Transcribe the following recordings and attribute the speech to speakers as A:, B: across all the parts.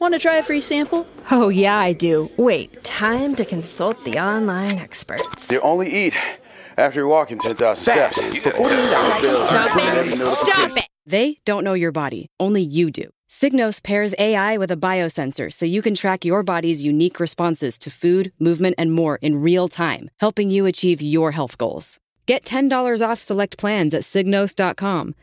A: Want to try a free sample?
B: Oh, yeah, I do. Wait, time to consult the online experts.
C: You only eat after you're walking 10,000 steps. For 48 hours.
B: Stop it!
D: They don't know your body. Only you do. Signos pairs AI with a biosensor so you can track your body's unique responses to food, movement, and more in real time, helping you achieve your health goals. Get $10 off select plans at Signos.com,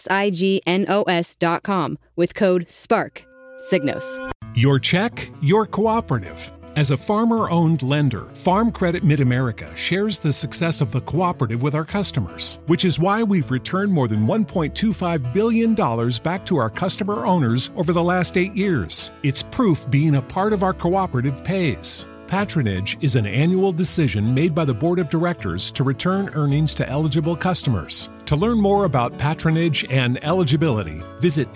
D: SIGNOS.com, with code SPARK. Signos.
E: Your check, your cooperative. As a farmer-owned lender, Farm Credit Mid-America shares the success of the cooperative with our customers, which is why we've returned more than $1.25 billion back to our customer owners over the last 8 years. It's proof being a part of our cooperative pays. Patronage is an annual decision made by the Board of Directors to return earnings to eligible customers. To learn more about patronage and eligibility, visit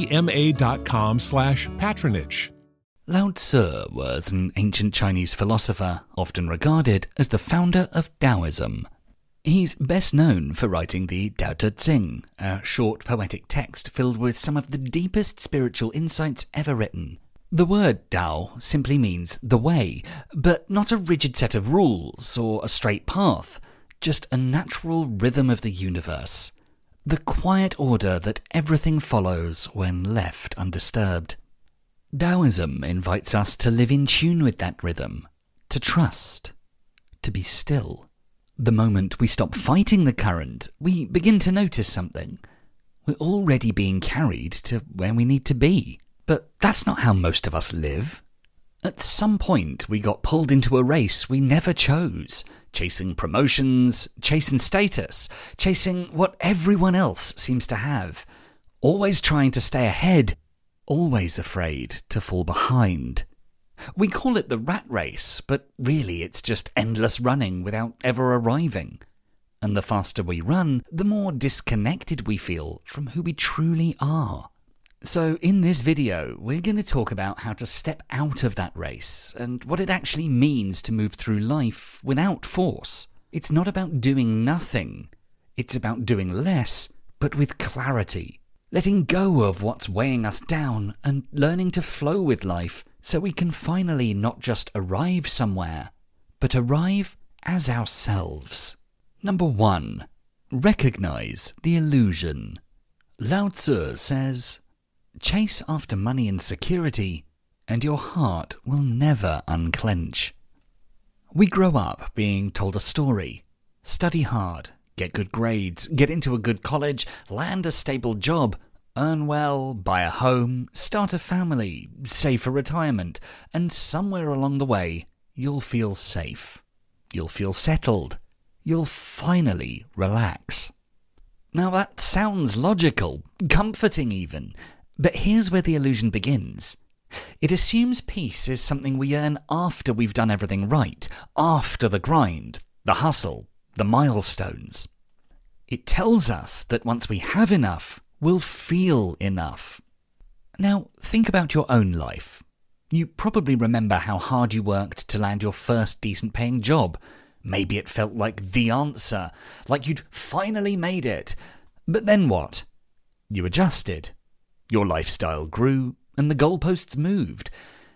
E: fcma.com/patronage.
F: Lao Tzu was an ancient Chinese philosopher, often regarded as the founder of Taoism. He's best known for writing the Tao Te Ching, a short poetic text filled with some of the deepest spiritual insights ever written. The word Tao simply means the way, but not a rigid set of rules or a straight path, just a natural rhythm of the universe. The quiet order that everything follows when left undisturbed. Taoism invites us to live in tune with that rhythm, to trust, to be still. The moment we stop fighting the current, we begin to notice something. We're already being carried to where we need to be. But that's not how most of us live. At some point, we got pulled into a race we never chose, chasing promotions, chasing status, chasing what everyone else seems to have, always trying to stay ahead, always afraid to fall behind. We call it the rat race, but really it's just endless running without ever arriving. And the faster we run, the more disconnected we feel from who we truly are. So in this video, we're going to talk about how to step out of that race and what it actually means to move through life without force. It's not about doing nothing. It's about doing less, but with clarity. Letting go of what's weighing us down and learning to flow with life so we can finally not just arrive somewhere, but arrive as ourselves. Number 1. Recognize the illusion. Lao Tzu says, "Chase after money and security, and your heart will never unclench." We grow up being told a story. Study hard, get good grades, get into a good college, land a stable job, earn well, buy a home, start a family, save for retirement, and somewhere along the way, you'll feel safe. You'll feel settled. You'll finally relax. Now that sounds logical, comforting even. But here's where the illusion begins. It assumes peace is something we earn after we've done everything right, after the grind, the hustle, the milestones. It tells us that once we have enough, we'll feel enough. Now, think about your own life. You probably remember how hard you worked to land your first decent-paying job. Maybe it felt like the answer, like you'd finally made it. But then what? You adjusted. Your lifestyle grew, and the goalposts moved.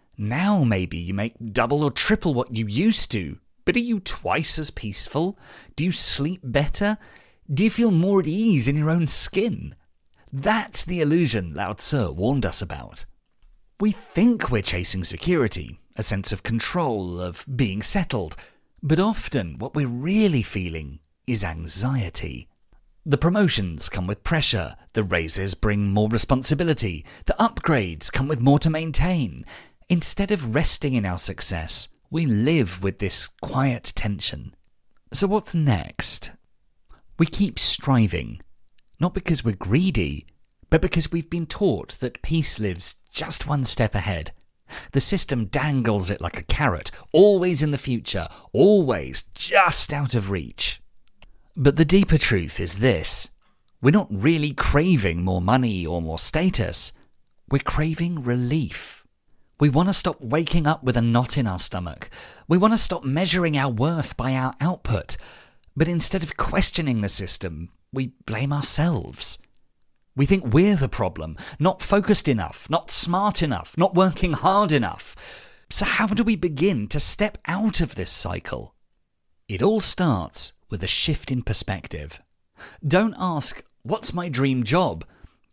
F: Now maybe you make double or triple what you used to, but are you twice as peaceful? Do you sleep better? Do you feel more at ease in your own skin? That's the illusion Lao Tzu warned us about. We think we're chasing security, a sense of control, of being settled, but often what we're really feeling is anxiety. The promotions come with pressure, the raises bring more responsibility, the upgrades come with more to maintain. Instead of resting in our success, we live with this quiet tension. So what's next? We keep striving, not because we're greedy, but because we've been taught that peace lives just one step ahead. The system dangles it like a carrot, always in the future, always just out of reach. But the deeper truth is this. We're not really craving more money or more status. We're craving relief. We want to stop waking up with a knot in our stomach. We want to stop measuring our worth by our output. But instead of questioning the system, we blame ourselves. We think we're the problem, not focused enough, not smart enough, not working hard enough. So how do we begin to step out of this cycle? It all starts with a shift in perspective. Don't ask, what's my dream job?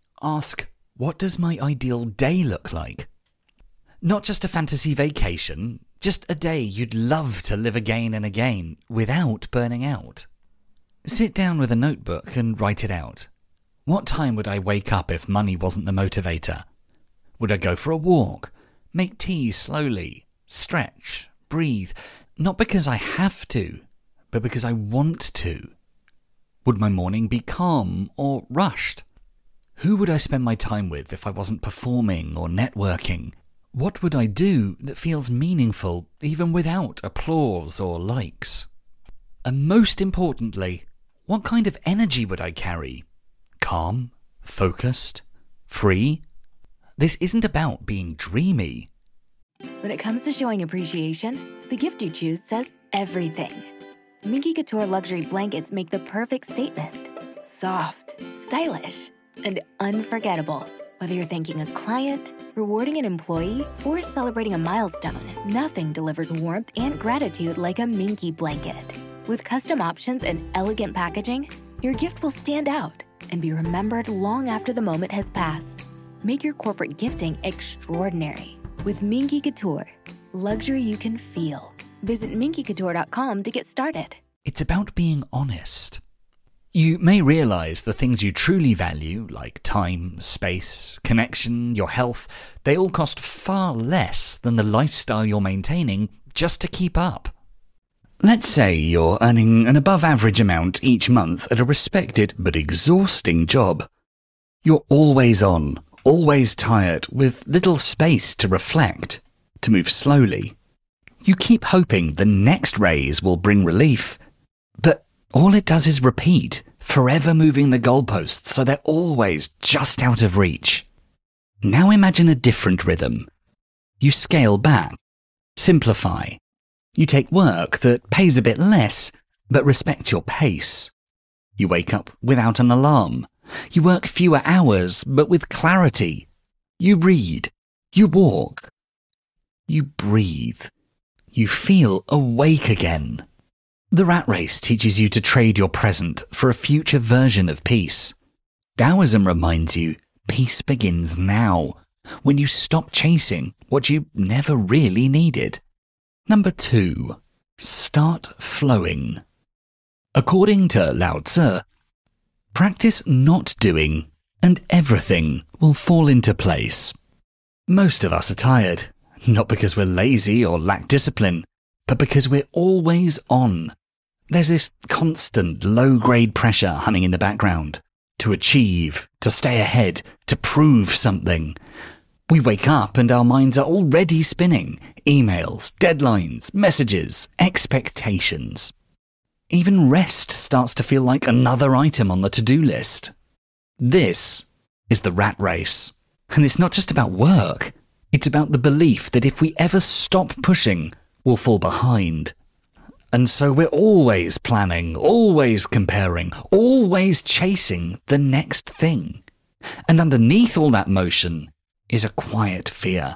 F: Ask, what does my ideal day look like? Not just a fantasy vacation, just a day you'd love to live again and again without burning out. Sit down with a notebook and write it out. What time would I wake up if money wasn't the motivator? Would I go for a walk? Make tea slowly? Stretch? Breathe? Not because I have to, but because I want to. Would my morning be calm or rushed? Who would I spend my time with if I wasn't performing or networking? What would I do that feels meaningful even without applause or likes? And most importantly, what kind of energy would I carry? Calm? Focused? Free? This isn't about being dreamy.
A: When it comes to showing appreciation, the gift you choose says everything. Minky Couture luxury blankets make the perfect statement. Soft, stylish, and unforgettable. Whether you're thanking a client, rewarding an employee, or celebrating a milestone, nothing delivers warmth and gratitude like a Minky blanket. With custom options and elegant packaging, your gift will stand out and be remembered long after the moment has passed. Make your corporate gifting extraordinary with Minky Couture. Luxury you can feel. Visit minkycouture.com to get started.
F: It's about being honest. You may realize the things you truly value, like time, space, connection, your health, they all cost far less than the lifestyle you're maintaining just to keep up. Let's say you're earning an above-average amount each month at a respected but exhausting job. You're always on, always tired, with little space to reflect, to move slowly. You keep hoping the next raise will bring relief, but all it does is repeat, forever moving the goalposts so they're always just out of reach. Now imagine a different rhythm. You scale back, simplify. You take work that pays a bit less, but respects your pace. You wake up without an alarm. You work fewer hours, but with clarity. You read. You walk. You breathe. You feel awake again. The rat race teaches you to trade your present for a future version of peace. Taoism reminds you peace begins now, when you stop chasing what you never really needed. Number 2, start flowing. According to Lao Tzu, practice not doing and everything will fall into place. Most of us are tired, not because we're lazy or lack discipline, but because we're always on. There's this constant low-grade pressure humming in the background. To achieve, to stay ahead, to prove something. We wake up and our minds are already spinning. Emails, deadlines, messages, expectations. Even rest starts to feel like another item on the to-do list. This is the rat race. And it's not just about work. It's about the belief that if we ever stop pushing, we'll fall behind. And so we're always planning, always comparing, always chasing the next thing. And underneath all that motion is a quiet fear.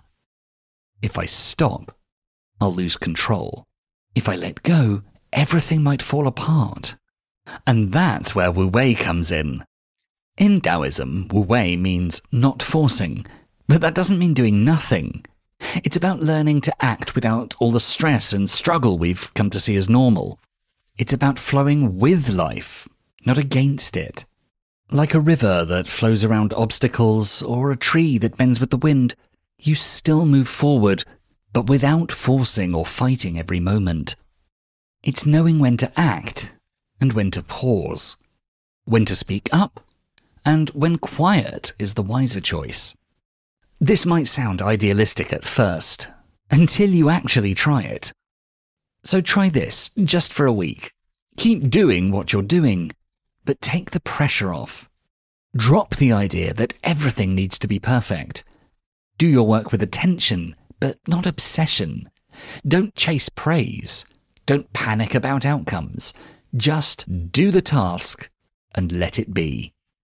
F: If I stop, I'll lose control. If I let go, everything might fall apart. And that's where Wu Wei comes in. In Taoism, Wu Wei means not forcing, but that doesn't mean doing nothing. It's about learning to act without all the stress and struggle we've come to see as normal. It's about flowing with life, not against it. Like a river that flows around obstacles or a tree that bends with the wind, you still move forward, but without forcing or fighting every moment. It's knowing when to act and when to pause, when to speak up, and when quiet is the wiser choice. This might sound idealistic at first, until you actually try it. So try this, just for a week. Keep doing what you're doing, but take the pressure off. Drop the idea that everything needs to be perfect. Do your work with attention, but not obsession. Don't chase praise. Don't panic about outcomes. Just do the task and let it be.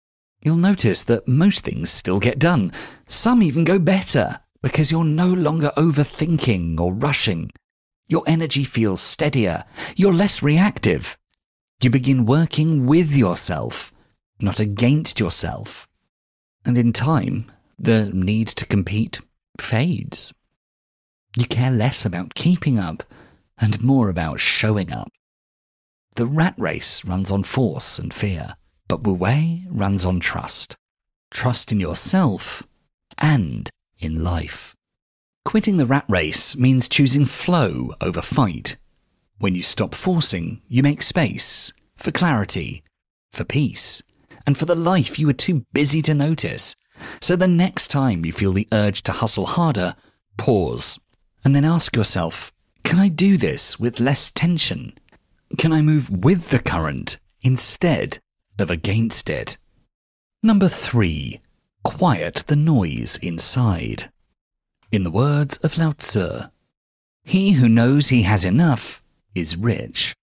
F: you'll notice that most things still get done. Some even go better because you're no longer overthinking or rushing. Your energy feels steadier. You're less reactive. You begin working with yourself, not against yourself. And in time, the need to compete fades. You care less about keeping up and more about showing up. The rat race runs on force and fear, but Wu Wei runs on trust. Trust in yourself and in life. Quitting the rat race means choosing flow over fight. When you stop forcing, you make space for clarity, for peace, and for the life you were too busy to notice. So the next time you feel the urge to hustle harder, pause, and then ask yourself, can I do this with less tension? Can I move with the current instead of against it? Number 3, quiet the noise inside. In the words of Lao Tzu, he who knows he has enough is rich.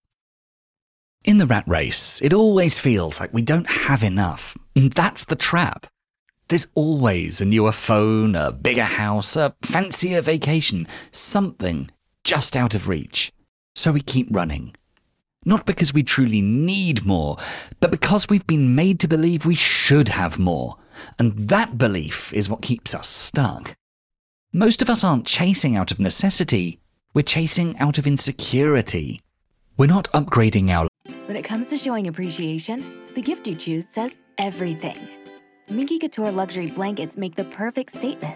F: In the rat race, it always feels like we don't have enough. That's the trap. There's always a newer phone, a bigger house, a fancier vacation, something just out of reach. So we keep running. Not because we truly need more, but because we've been made to believe we should have more. And that belief is what keeps us stuck. Most of us aren't chasing out of necessity. We're chasing out of insecurity. We're not upgrading our...
A: When it comes to showing appreciation, the gift you choose says everything. Minky Couture luxury blankets make the perfect statement.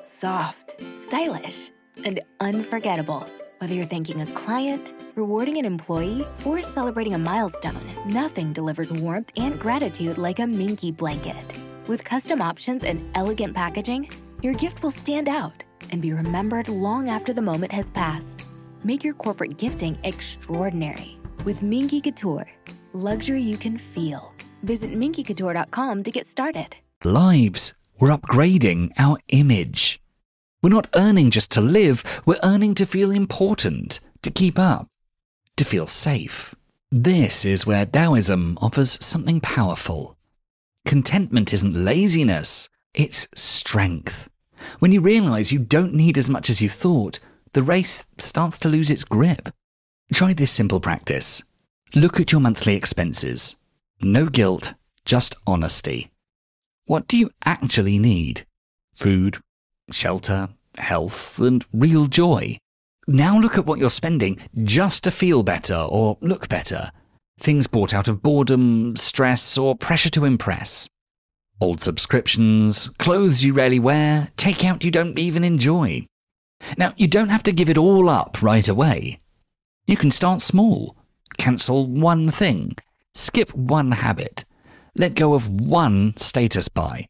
A: Soft, stylish, and unforgettable. Whether you're thanking a client, rewarding an employee, or celebrating a milestone, nothing delivers warmth and gratitude like a Minky blanket. With custom options and elegant packaging, your gift will stand out and be remembered long after the moment has passed. Make your corporate gifting extraordinary with Minky Couture. Luxury you can feel. Visit minkycouture.com to get started.
F: Lives, we're upgrading our image. We're not earning just to live, we're earning to feel important, to keep up, to feel safe. This is where Taoism offers something powerful. Contentment isn't laziness, it's strength. When you realize you don't need as much as you thought, the race starts to lose its grip. Try this simple practice. Look at your monthly expenses. No guilt, just honesty. What do you actually need? Food, shelter, health, and real joy. Now look at what you're spending just to feel better or look better. Things bought out of boredom, stress, or pressure to impress. Old subscriptions, clothes you rarely wear, takeout you don't even enjoy. Now, you don't have to give it all up right away. You can start small. Cancel one thing. Skip one habit. Let go of one status buy.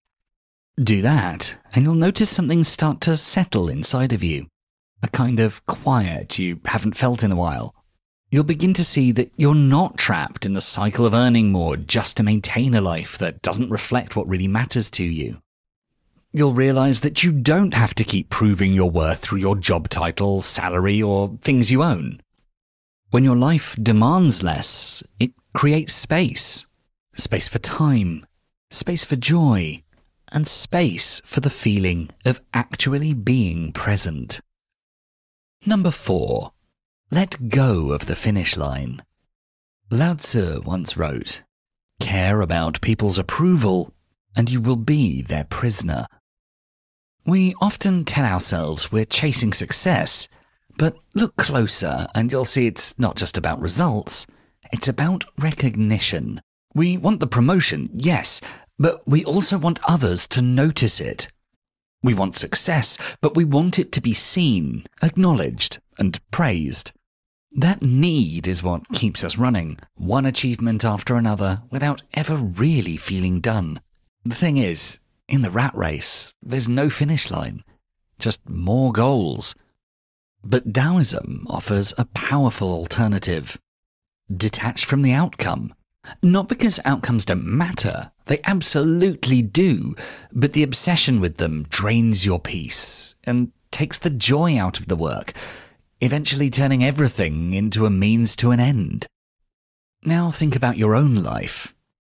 F: Do that, and you'll notice something start to settle inside of you. A kind of quiet you haven't felt in a while. You'll begin to see that you're not trapped in the cycle of earning more just to maintain a life that doesn't reflect what really matters to you. You'll realize that you don't have to keep proving your worth through your job title, salary, or things you own. When your life demands less, it creates space. Space for time, space for joy, and space for the feeling of actually being present. Number 4. Let go of the finish line. Lao Tzu once wrote, "Care about people's approval, and you will be their prisoner." We often tell ourselves we're chasing success, but look closer and you'll see it's not just about results, it's about recognition. We want the promotion, yes, but we also want others to notice it. We want success, but we want it to be seen, acknowledged, and praised. That need is what keeps us running, one achievement after another, without ever really feeling done. The thing is, in the rat race, there's no finish line, just more goals. But Taoism offers a powerful alternative. Detach from the outcome. Not because outcomes don't matter, they absolutely do, but the obsession with them drains your peace and takes the joy out of the work, eventually turning everything into a means to an end. Now think about your own life.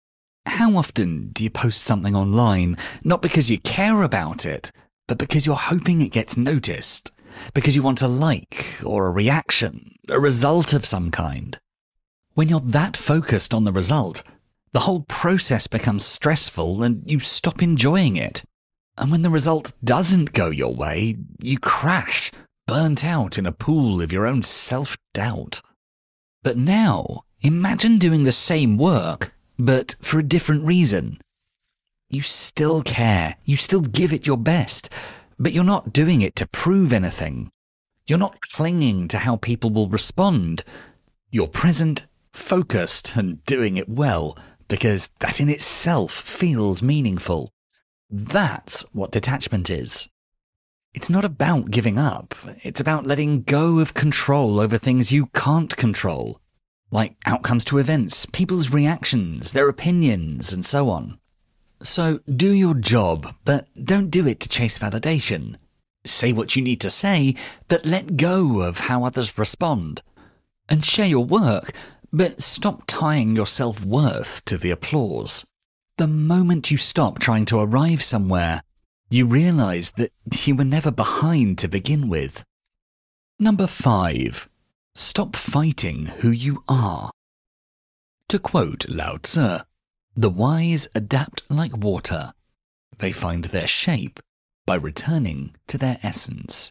F: How often do you post something online, not because you care about it, but because you're hoping it gets noticed? Because you want a like or a reaction, a result of some kind? When you're that focused on the result, the whole process becomes stressful and you stop enjoying it. And when the result doesn't go your way, you crash, burnt out in a pool of your own self-doubt. But now, imagine doing the same work, but for a different reason. You still care, you still give it your best, but you're not doing it to prove anything. You're not clinging to how people will respond. You're present, focused, and doing it well, because that in itself feels meaningful. That's what detachment is. It's not about giving up. It's about letting go of control over things you can't control, like outcomes to events, people's reactions, their opinions, and so on. So do your job, but don't do it to chase validation. Say what you need to say, but let go of how others respond. And share your work, but stop tying your self-worth to the applause. The moment you stop trying to arrive somewhere, you realize that you were never behind to begin with. Number 5. Stop fighting who you are. To quote Lao Tzu, "The wise adapt like water. They find their shape by returning to their essence."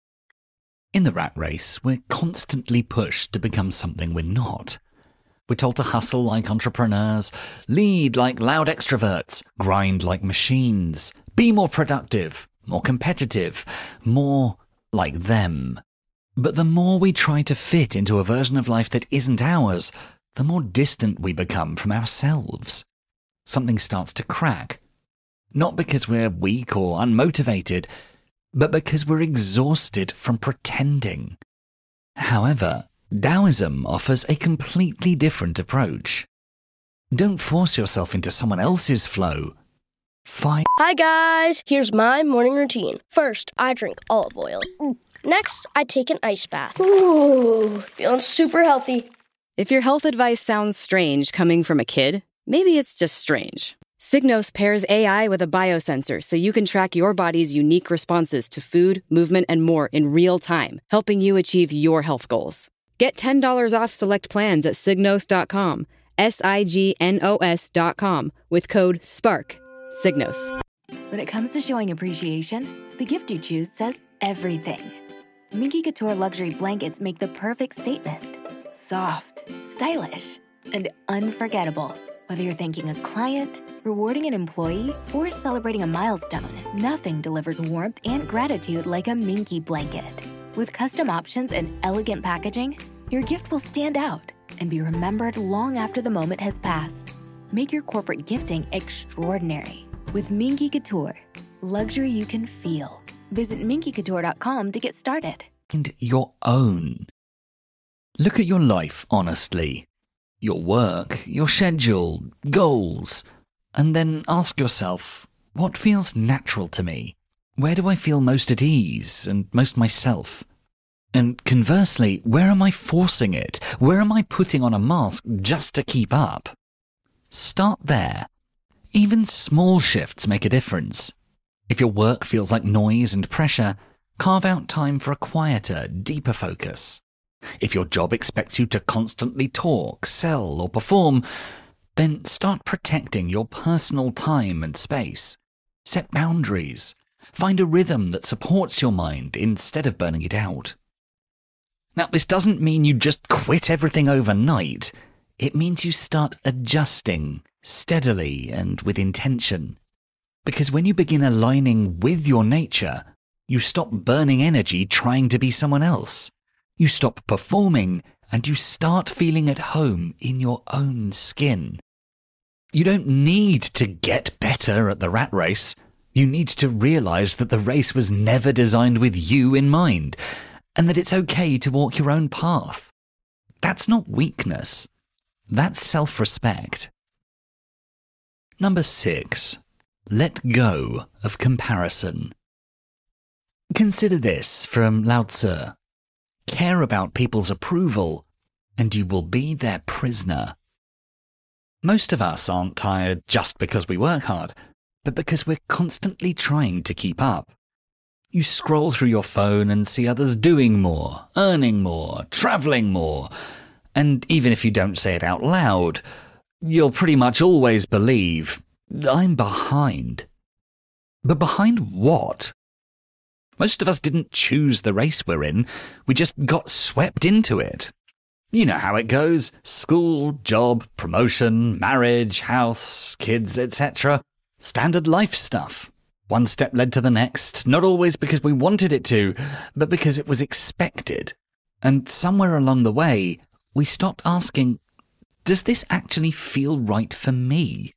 F: In the rat race, we're constantly pushed to become something we're not. We're told to hustle like entrepreneurs, lead like loud extroverts, grind like machines, be more productive, more competitive, more like them. But the more we try to fit into a version of life that isn't ours, the more distant we become from ourselves. Something starts to crack. Not because we're weak or unmotivated, but because we're exhausted from pretending. However, Taoism offers a completely different approach. Don't force yourself into someone else's flow.
G: Hi guys, here's my morning routine. First, I drink olive oil. Next, I take an ice bath. Ooh, feeling super healthy.
D: If your health advice sounds strange coming from a kid, maybe it's just strange. Signos pairs AI with a biosensor so you can track your body's unique responses to food, movement, and more in real time, helping you achieve your health goals. Get $10 off select plans at Signos.com, SIGNOS.com, with code SPARK. Signos.
A: When it comes to showing appreciation, the gift you choose says everything. Minky Couture luxury blankets make the perfect statement. Soft, stylish, and unforgettable. Whether you're thanking a client, rewarding an employee, or celebrating a milestone, nothing delivers warmth and gratitude like a Minky blanket. With custom options and elegant packaging, your gift will stand out and be remembered long after the moment has passed. Make your corporate gifting extraordinary with Minky Couture. Luxury you can feel. Visit minkycouture.com to get started.
F: And your own. Look at your life honestly. Your work, your schedule, goals. And then ask yourself, what feels natural to me? Where do I feel most at ease and most myself? And conversely, where am I forcing it? Where am I putting on a mask just to keep up? Start there. Even small shifts make a difference. If your work feels like noise and pressure, carve out time for a quieter, deeper focus. If your job expects you to constantly talk, sell, or perform, then start protecting your personal time and space. Set boundaries. Find a rhythm that supports your mind instead of burning it out. Now, this doesn't mean you just quit everything overnight. It means you start adjusting steadily and with intention. Because when you begin aligning with your nature, you stop burning energy trying to be someone else. You stop performing and you start feeling at home in your own skin. You don't need to get better at the rat race. You need to realize that the race was never designed with you in mind, and that it's okay to walk your own path. That's not weakness. That's self-respect. Number 6. Let go of comparison. Consider this from Lao Tzu. Care about people's approval, and you will be their prisoner. Most of us aren't tired just because we work hard, but because we're constantly trying to keep up. You scroll through your phone and see others doing more, earning more, travelling more, and even if you don't say it out loud, you'll pretty much always believe, I'm behind. But behind what? Most of us didn't choose the race we're in, we just got swept into it. You know how it goes. School, job, promotion, marriage, house, kids, etc. Standard life stuff. One step led to the next, not always because we wanted it to, but because it was expected. And somewhere along the way, we stopped asking, does this actually feel right for me?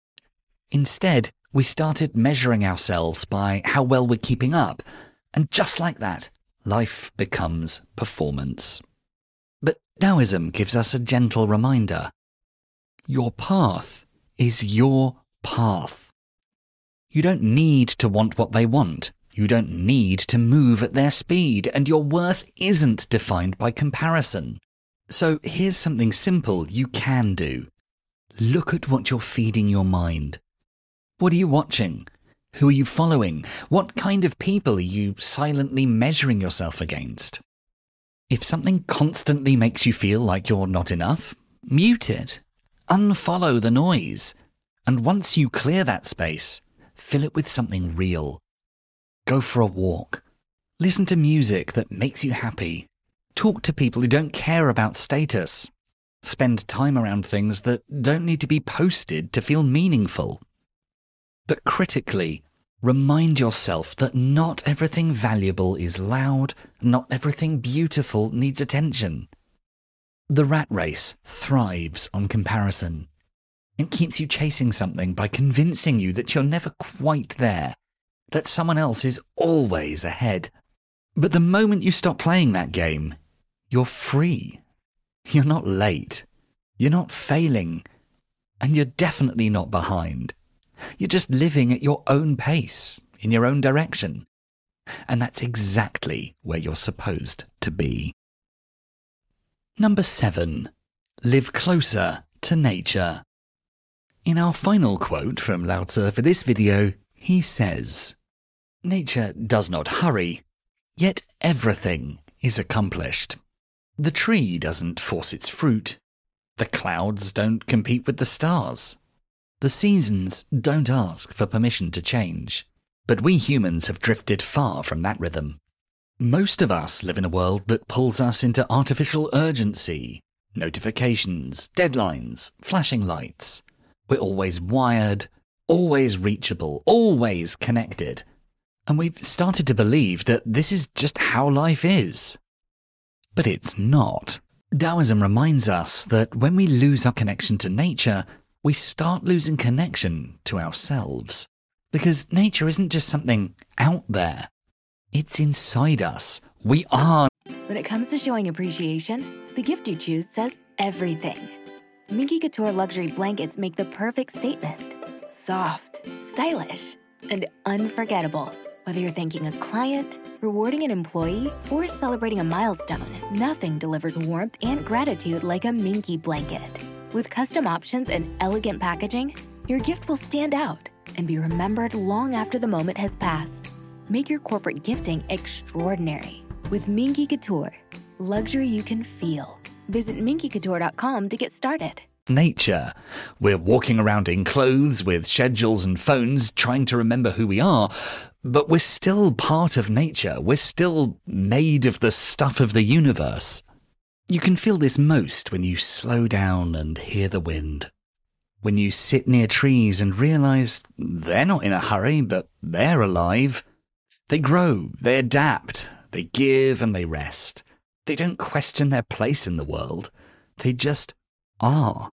F: Instead, we started measuring ourselves by how well we're keeping up. And just like that, life becomes performance. But Taoism gives us a gentle reminder. Your path is your path. You don't need to want what they want. You don't need to move at their speed, and your worth isn't defined by comparison. So here's something simple you can do. Look at what you're feeding your mind. What are you watching? Who are you following? What kind of people are you silently measuring yourself against? If something constantly makes you feel like you're not enough, mute it. Unfollow the noise. And once you clear that space, fill it with something real. Go for a walk. Listen to music that makes you happy. Talk to people who don't care about status. Spend time around things that don't need to be posted to feel meaningful. But critically, remind yourself that not everything valuable is loud, not everything beautiful needs attention. The rat race thrives on comparison. It keeps you chasing something by convincing you that you're never quite there, that someone else is always ahead. But the moment you stop playing that game, you're free. You're not late. You're not failing. And you're definitely not behind. You're just living at your own pace, in your own direction. And that's exactly where you're supposed to be. Number 7. Live closer to nature. In our final quote from Lao Tzu for this video, he says, "Nature does not hurry, yet everything is accomplished. The tree doesn't force its fruit. The clouds don't compete with the stars. The seasons don't ask for permission to change, but we humans have drifted far from that rhythm. Most of us live in a world that pulls us into artificial urgency, notifications, deadlines, flashing lights. We're always wired, always reachable, always connected. And we've started to believe that this is just how life is. But it's not. Taoism reminds us that when we lose our connection to nature, we start losing connection to ourselves. Because nature isn't just something out there. It's inside us. We are.
A: When it comes to showing appreciation, the gift you choose says everything. Minky Couture luxury blankets make the perfect statement. Soft, stylish, and unforgettable. Whether you're thanking a client, rewarding an employee, or celebrating a milestone, nothing delivers warmth and gratitude like a Minky blanket. With custom options and elegant packaging, your gift will stand out and be remembered long after the moment has passed. Make your corporate gifting extraordinary with Minky Couture. Luxury you can feel. Visit minkycouture.com to get started.
F: Nature. We're walking around in clothes with schedules and phones trying to remember who we are, but we're still part of nature. We're still made of the stuff of the universe. You can feel this most when you slow down and hear the wind. When you sit near trees and realize they're not in a hurry, but they're alive. They grow, they adapt, they give and they rest. They don't question their place in the world. They just are.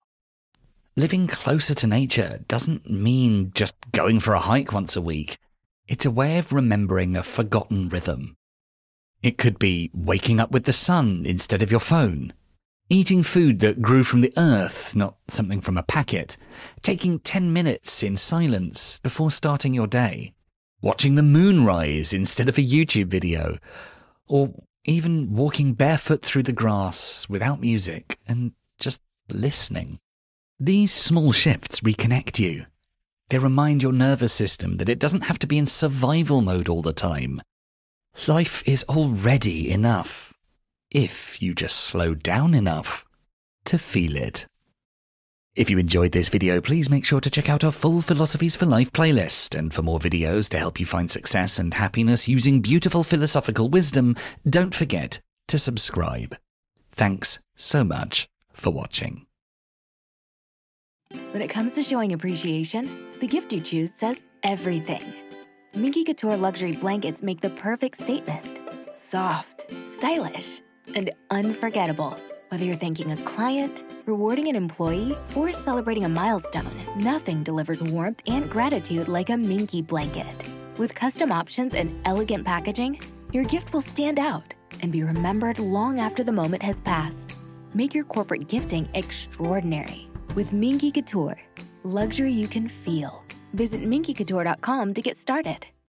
F: Living closer to nature doesn't mean just going for a hike once a week. It's a way of remembering a forgotten rhythm. It could be waking up with the sun instead of your phone, eating food that grew from the earth, not something from a packet, taking 10 minutes in silence before starting your day, watching the moon rise instead of a YouTube video, or even walking barefoot through the grass without music and just listening. These small shifts reconnect you. They remind your nervous system that it doesn't have to be in survival mode all the time. Life is already enough, if you just slow down enough to feel it. If you enjoyed this video, please make sure to check out our full Philosophies for Life playlist, and for more videos to help you find success and happiness using beautiful philosophical wisdom, don't forget to subscribe. Thanks so much for watching.
A: When it comes to showing appreciation, the gift you choose says everything. Minky Couture luxury blankets make the perfect statement. Soft, stylish, and unforgettable. Whether you're thanking a client, rewarding an employee, or celebrating a milestone, nothing delivers warmth and gratitude like a Minky blanket. With custom options and elegant packaging, your gift will stand out and be remembered long after the moment has passed. Make your corporate gifting extraordinary with Minky Couture, luxury you can feel. Visit minkycouture.com to get started.